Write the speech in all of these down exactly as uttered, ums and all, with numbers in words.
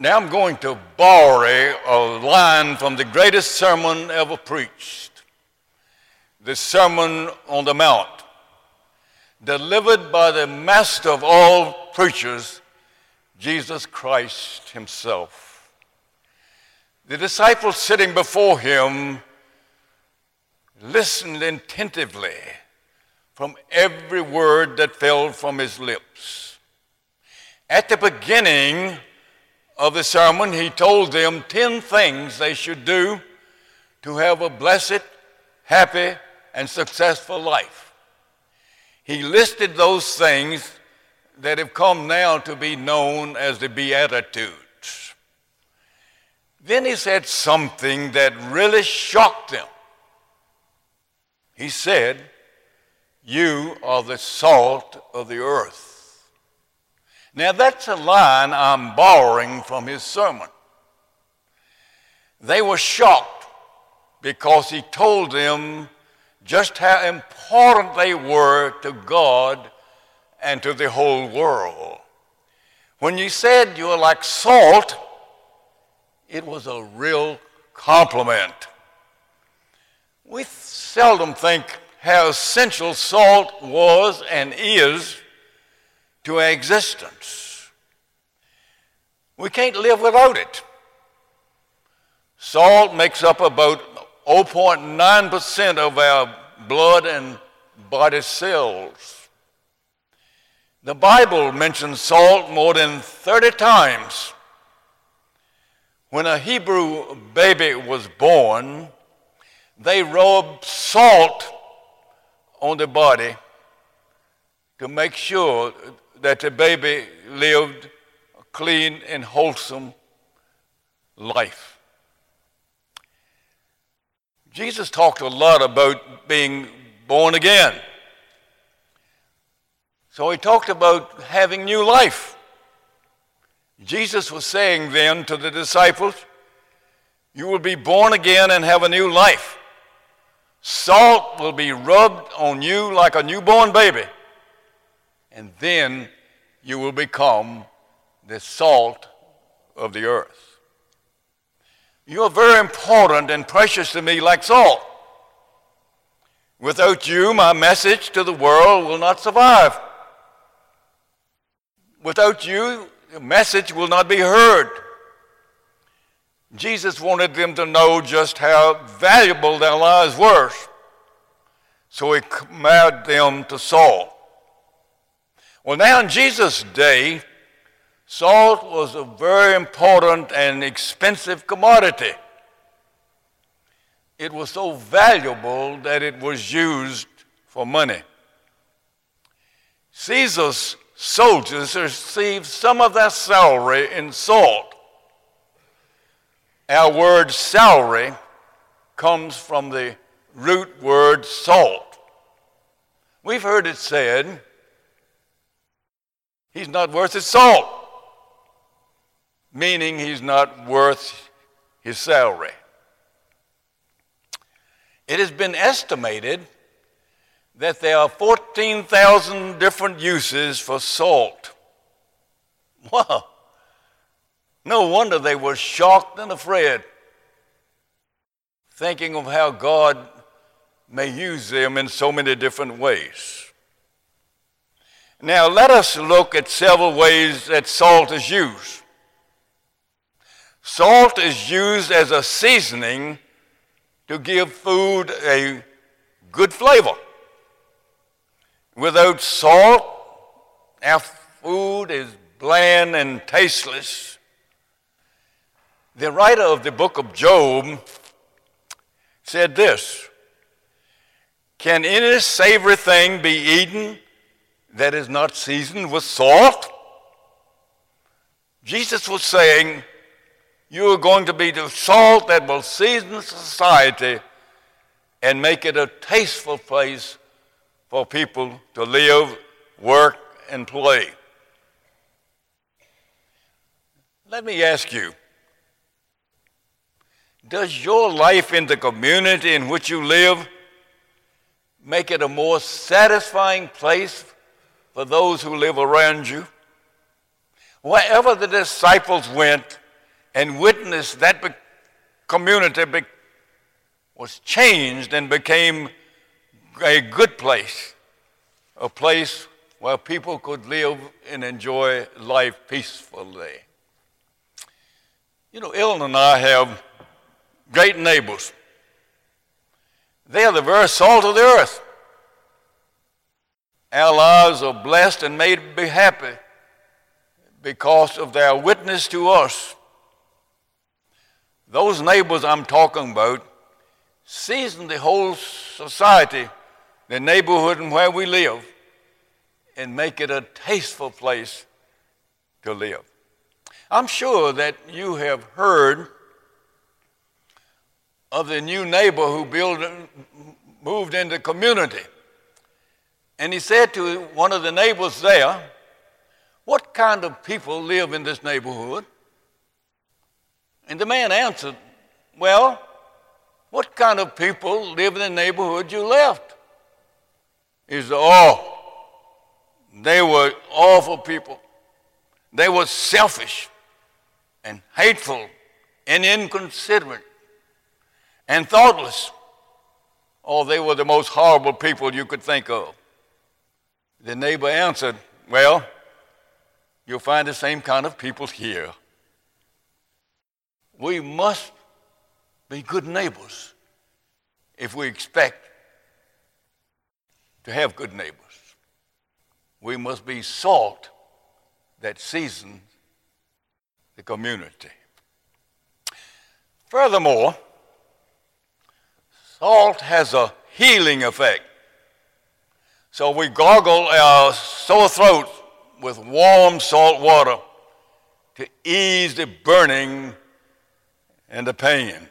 Now I'm going to borrow a line from the greatest sermon ever preached, the Sermon on the Mount, delivered by the master of all preachers, Jesus Christ himself. The disciples sitting before him listened attentively from every word that fell from his lips. At the beginning of the sermon, he told them ten things they should do to have a blessed, happy, and successful life. He listed those things that have come now to be known as the Beatitudes. Then he said something that really shocked them. He said, "You are the salt of the earth." Now that's a line I'm borrowing from his sermon. They were shocked because he told them just how important they were to God and to the whole world. When you said you were like salt, it was a real compliment. We seldom think how essential salt was and is to our existence. We can't live without it. Salt makes up about zero point nine percent of our blood and body cells. The Bible mentions salt more than thirty times. When a Hebrew baby was born, they rubbed salt on the body to make sure that the baby lived a clean and wholesome life. Jesus talked a lot about being born again. So he talked about having new life. Jesus was saying then to the disciples, you will be born again and have a new life. Salt will be rubbed on you like a newborn baby, and then you will become the salt of the earth. You are very important and precious to me like salt. Without you, my message to the world will not survive. Without you, the message will not be heard. Jesus wanted them to know just how valuable their lives were, so he compared them to salt. Well, now in Jesus' day, salt was a very important and expensive commodity. It was so valuable that it was used for money. Caesar's soldiers received some of their salary in salt. Our word salary comes from the root word salt. We've heard it said, he's not worth his salt, meaning he's not worth his salary. It has been estimated that there are fourteen thousand different uses for salt. Wow. No wonder they were shocked and afraid, thinking of how God may use them in so many different ways. Now let us look at several ways that salt is used. Salt is used as a seasoning to give food a good flavor. Without salt, our food is bland and tasteless. The writer of the book of Job said this, "Can any savory thing be eaten that is not seasoned with salt?" Jesus was saying, you are going to be the salt that will season society and make it a tasteful place for people to live, work, and play. Let me ask you, does your life in the community in which you live make it a more satisfying place for those who live around you? Wherever the disciples went, and witnessed that be- community be- was changed and became a good place, a place where people could live and enjoy life peacefully. You know, Ellen and I have great neighbors. They are the very salt of the earth. Our lives are blessed and made to be happy because of their witness to us. Those neighbors I'm talking about season the whole society, the neighborhood and where we live, and make it a tasteful place to live. I'm sure that you have heard of the new neighbor who built, moved into the community. And he said to one of the neighbors there, "What kind of people live in this neighborhood?" And the man answered, "Well, what kind of people live in the neighborhood you left?" He said, "Oh, they were awful people. They were selfish and hateful and inconsiderate and thoughtless. Oh, they were the most horrible people you could think of." The neighbor answered, "Well, you'll find the same kind of people here." We must be good neighbors if we expect to have good neighbors. We must be salt that seasons the community. Furthermore, salt has a healing effect. So we gargle our sore throats with warm salt water to ease the burning and the pain.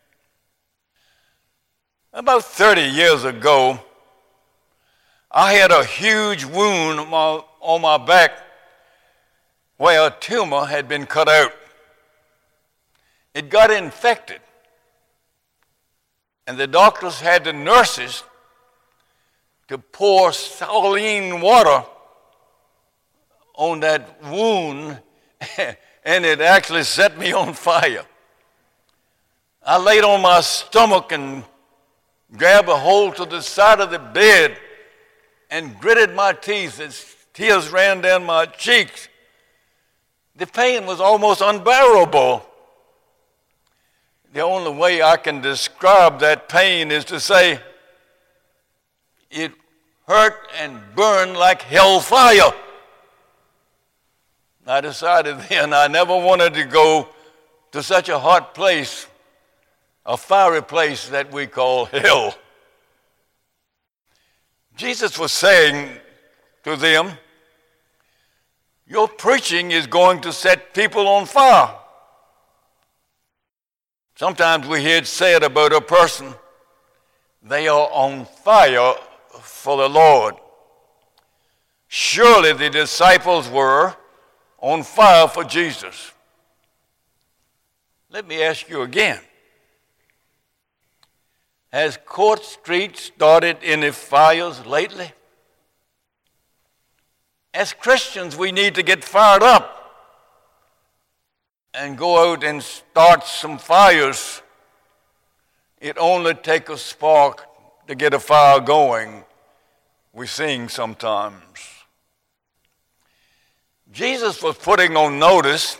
About thirty years ago, I had a huge wound on my, on my back where a tumor had been cut out. It got infected, and the doctors had the nurses to pour saline water on that wound, and it actually set me on fire. I laid on my stomach and grabbed a hold to the side of the bed and gritted my teeth as tears ran down my cheeks. The pain was almost unbearable. The only way I can describe that pain is to say it hurt and burned like hellfire. I decided then I never wanted to go to such a hot place, a fiery place that we call hell. Jesus was saying to them, your preaching is going to set people on fire. Sometimes we hear it said about a person, they are on fire for the Lord. Surely the disciples were on fire for Jesus. Let me ask you again. Has Court Street started any fires lately? As Christians, we need to get fired up and go out and start some fires. It only takes a spark to get a fire going, we sing sometimes. Jesus was putting on notice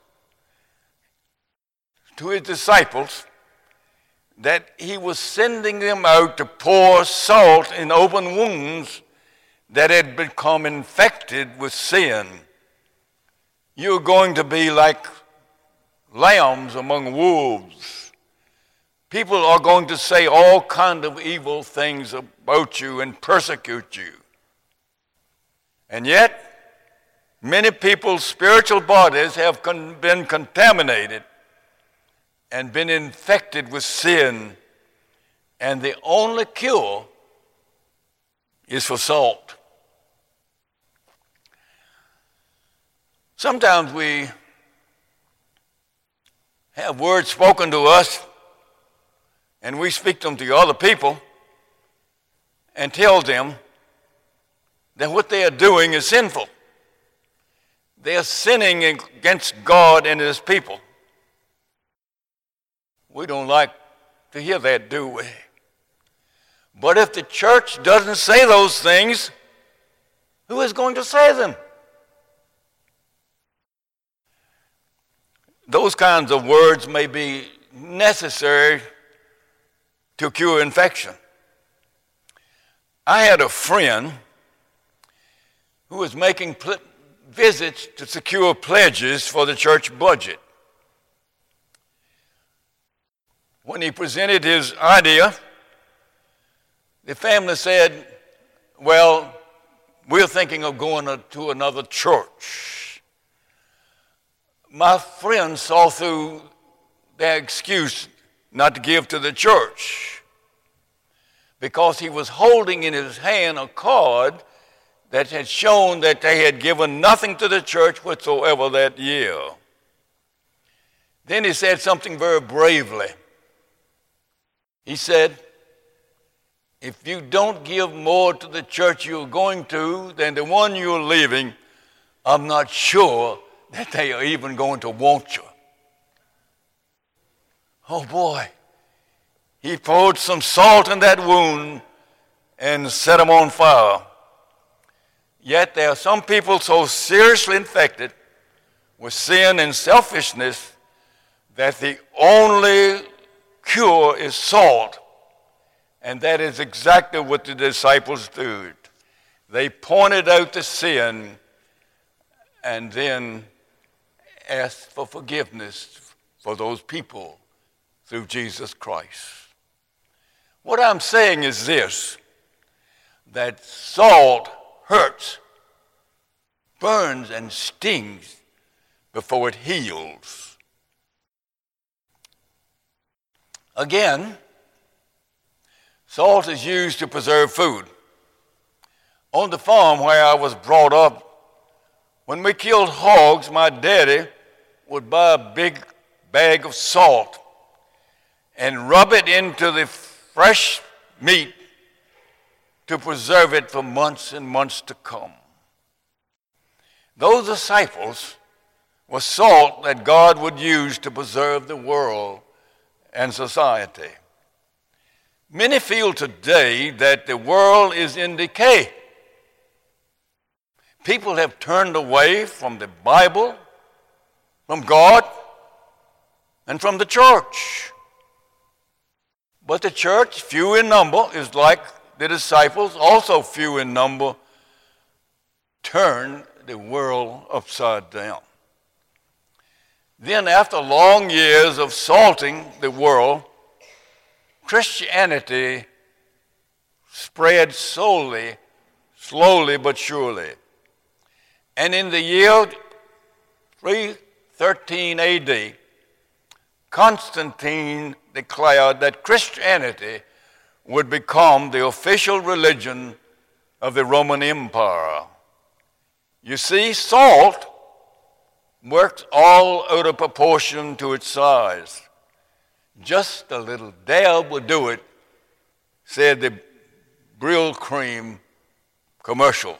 to his disciples that he was sending them out to pour salt in open wounds that had become infected with sin. You're going to be like lambs among wolves. People are going to say all kinds of evil things about you and persecute you. And yet, many people's spiritual bodies have con- been contaminated and been infected with sin, and the only cure is for salt. Sometimes we have words spoken to us, and we speak them to other people and tell them that what they are doing is sinful. They are sinning against God and his people. We don't like to hear that, do we? But if the church doesn't say those things, who is going to say them? Those kinds of words may be necessary to cure infection. I had a friend who was making pl- visits to secure pledges for the church budget. When he presented his idea, the family said, well, we're thinking of going to another church. My friend saw through their excuse not to give to the church because he was holding in his hand a card that had shown that they had given nothing to the church whatsoever that year. Then he said something very bravely. He said, if you don't give more to the church you're going to than the one you're leaving, I'm not sure that they are even going to want you. Oh boy, he poured some salt in that wound and set them on fire. Yet there are some people so seriously infected with sin and selfishness that the only cure is salt. And that is exactly what the disciples did. They pointed out the sin and then asked for forgiveness for those people through Jesus Christ. What I'm saying is this, that salt hurts, burns, and stings before it heals. Again, salt is used to preserve food. On the farm where I was brought up, when we killed hogs, my daddy would buy a big bag of salt and rub it into the fresh meat to preserve it for months and months to come. Those disciples were salt that God would use to preserve the world and society. Many feel today that the world is in decay. People have turned away from the Bible, from God, and from the church. But the church, few in number, is like the disciples, also few in number, turned the world upside down. Then, after long years of salting the world, Christianity spread slowly, slowly but surely. And in the year three thirteen A D, Constantine declared that Christianity would become the official religion of the Roman Empire. You see, salt works all out of proportion to its size. Just a little dab would do it, said the Brill Cream commercial.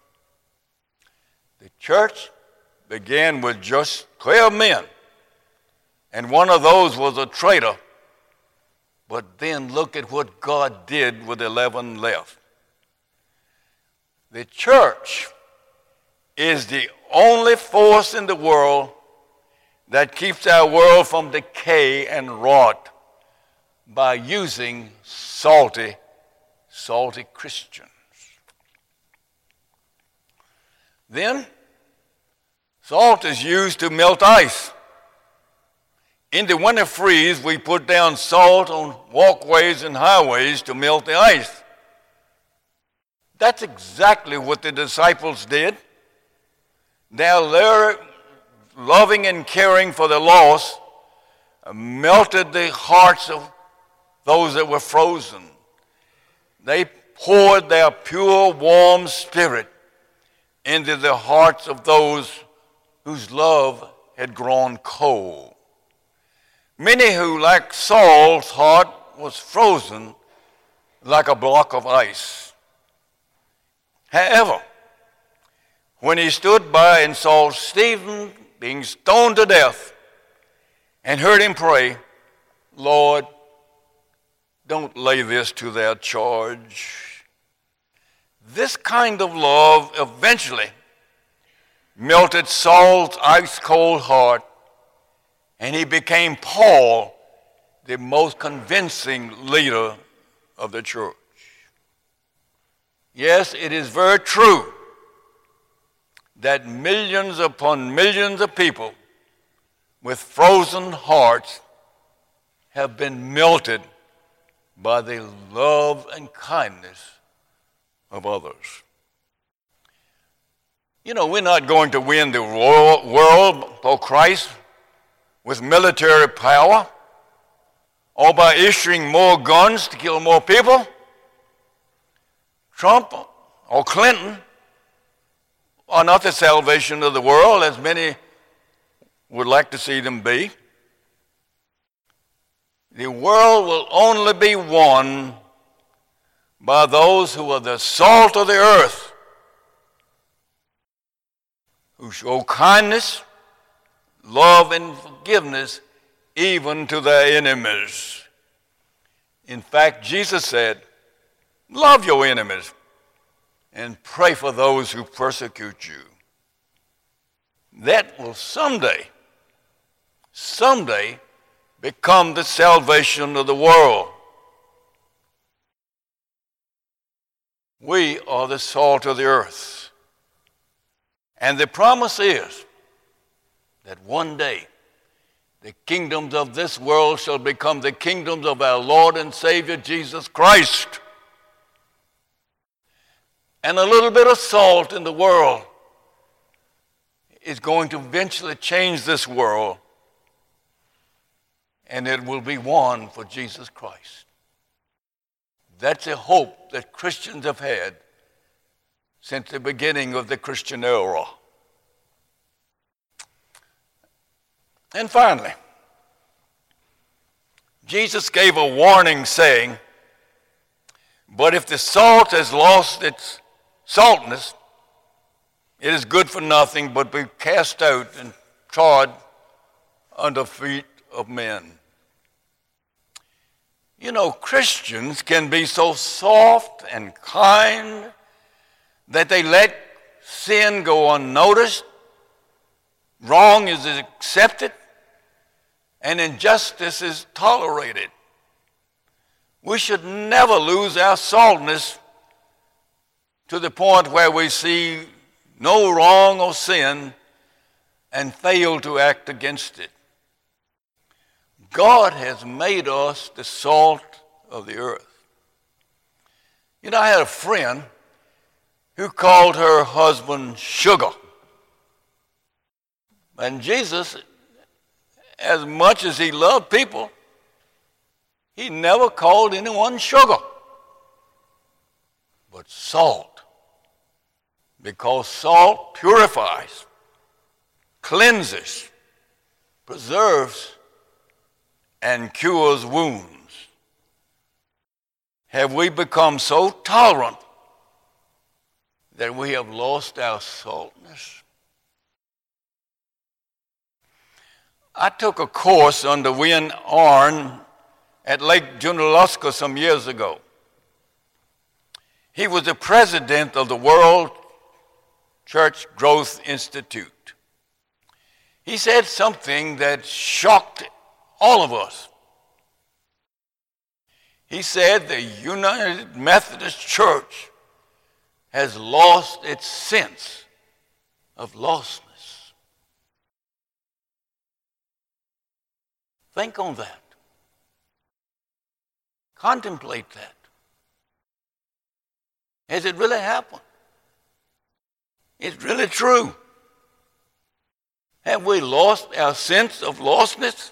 The church began with just twelve men, and one of those was a traitor. But then look at what God did with eleven left. The church is the only force in the world that keeps our world from decay and rot by using salty, salty Christians. Then, salt is used to melt ice. In the winter freeze, we put down salt on walkways and highways to melt the ice. That's exactly what the disciples did. Their loving and caring for the lost melted the hearts of those that were frozen. They poured their pure, warm spirit into the hearts of those whose love had grown cold. Many who, like Saul's heart, was frozen like a block of ice. However, when he stood by and saw Stephen being stoned to death and heard him pray, Lord, don't lay this to their charge. This kind of love eventually melted Saul's ice-cold heart, and he became Paul, the most convincing leader of the church. Yes, it is very true that millions upon millions of people with frozen hearts have been melted by the love and kindness of others. You know, we're not going to win the world for Christ with military power or by issuing more guns to kill more people. Trump or Clinton are not the salvation of the world, as many would like to see them be. The world will only be won by those who are the salt of the earth, who show kindness, love, and forgiveness even to their enemies. In fact, Jesus said, love your enemies and pray for those who persecute you. That will someday, someday become the salvation of the world. We are the salt of the earth. And the promise is that one day the kingdoms of this world shall become the kingdoms of our Lord and Savior Jesus Christ. And a little bit of salt in the world is going to eventually change this world, and it will be won for Jesus Christ. That's a hope that Christians have had since the beginning of the Christian era. And finally, Jesus gave a warning saying, but if the salt has lost its saltness, it is good for nothing but be cast out and trod under feet of men. You know, Christians can be so soft and kind that they let sin go unnoticed, wrong is accepted, and injustice is tolerated. We should never lose our saltness to the point where we see no wrong or sin and fail to act against it. God has made us the salt of the earth. You know, I had a friend who called her husband sugar. And Jesus, as much as he loved people, he never called anyone sugar, but salt. Because salt purifies, cleanses, preserves, and cures wounds. Have we become so tolerant that we have lost our saltness? I took a course under Win Arn at Lake Junaluska some years ago. He was the president of the World Church Growth Institute. He said something that shocked all of us. He said the United Methodist Church has lost its sense of lostness. Think on that. Contemplate that. Has it really happened? It's really true. Have we lost our sense of lostness?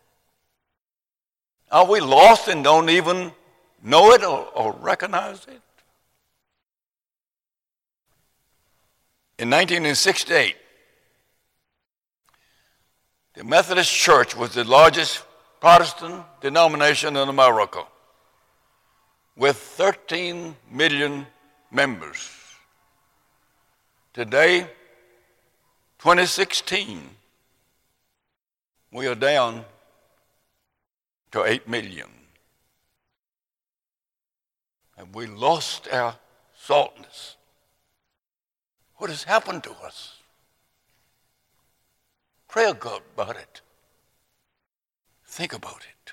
Are we lost and don't even know it or, or recognize it? In nineteen sixty-eight, the Methodist Church was the largest Protestant denomination in America, with thirteen million members. Today, twenty sixteen, we are down to eight million. And we lost our saltness. What has happened to us? Pray God about it. Think about it.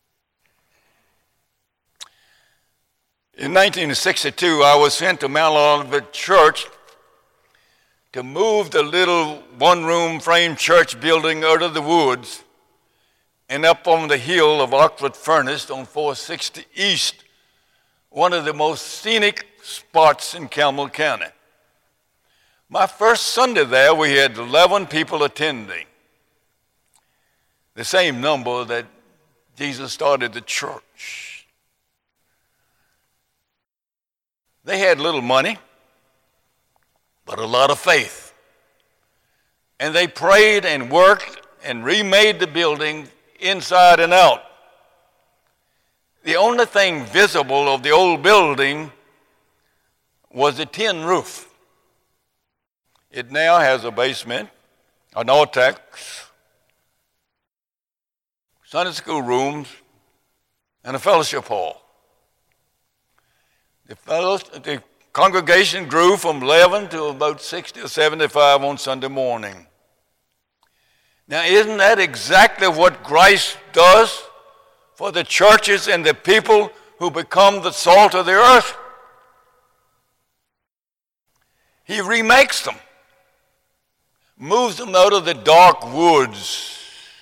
In nineteen sixty-two, I was sent to Mount Olivet Church to move the little one-room frame church building out of the woods and up on the hill of Oxford Furnace on four sixty East, one of the most scenic spots in Campbell County. My first Sunday there, we had eleven people attending, the same number that Jesus started the church. They had little money, but a lot of faith. And they prayed and worked and remade the building inside and out. The only thing visible of the old building was the tin roof. It now has a basement, an Ortex, Sunday school rooms, and a fellowship hall. The, fellows, the congregation grew from eleven to about sixty or seventy-five on Sunday morning. Now, isn't that exactly what Christ does for the churches and the people who become the salt of the earth? He remakes them, moves them out of the dark woods,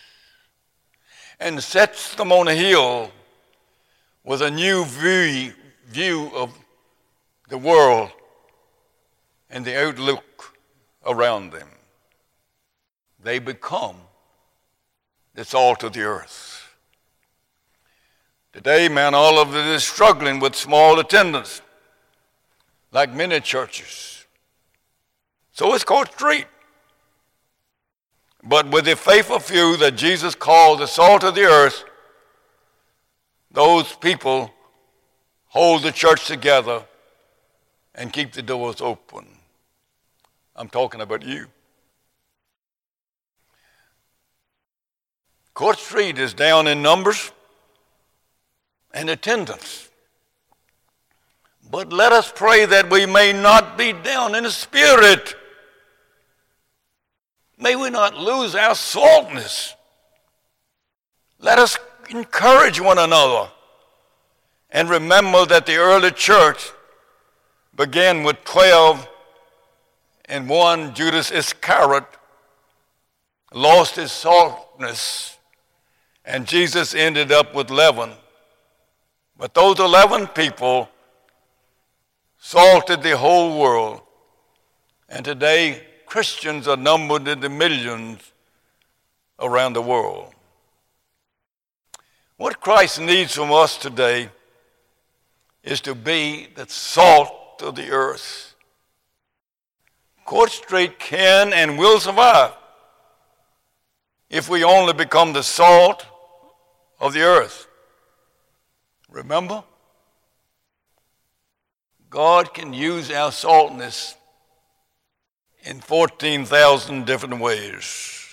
and sets them on a hill with a new view, view of the world and the outlook around them. They become the salt of the earth. Today, Mount Olivet is struggling with small attendance, like many churches. So is Court Street. But with the faithful few that Jesus called the salt of the earth, those people hold the church together and keep the doors open. I'm talking about you. Court Street is down in numbers and attendance. But let us pray that we may not be down in the spirit. May we not lose our saltness. Let us encourage one another and remember that the early church began with twelve, and one, Judas Iscariot, lost his saltness, and Jesus ended up with eleven. But those eleven people salted the whole world, and today Christians are numbered in the millions around the world. What Christ needs from us today is to be the salt of the earth. Court Street can and will survive if we only become the salt of the earth. Remember, God can use our saltness in fourteen thousand different ways.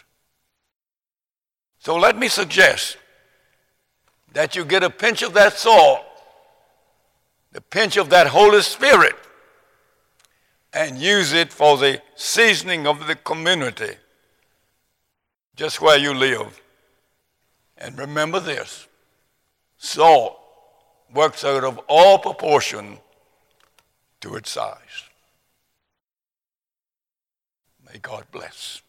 So let me suggest that you get a pinch of that salt, the pinch of that Holy Spirit, and use it for the seasoning of the community just where you live. And remember this, salt works out of all proportion to its size. May God bless.